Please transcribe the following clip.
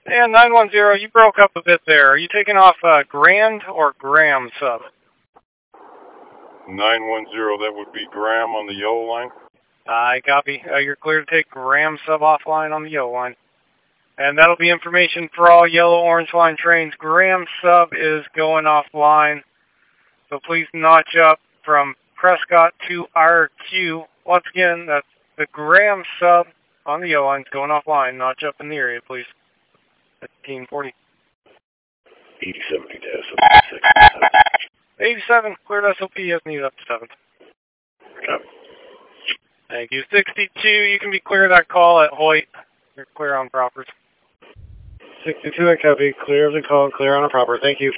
And 910, you broke up a bit there. Are you taking off Grand or Graham sub? 910, that would be Graham on the yellow line. I copy. You're clear to take Graham sub offline on the yellow line. And that'll be information for all yellow-orange line trains. Graham sub is going offline. So please notch up from Prescott to RQ. Once again, that's the Graham sub on the yellow line is going offline. Notch up in the area, please. 1540. 87, need to 87, cleared SOP as needed up to 7th. Copy. Thank you. 62, you can be clear that call at Hoyt. You're clear on propers. 62, I copy. Clear of the call, clear on a proper. Thank you.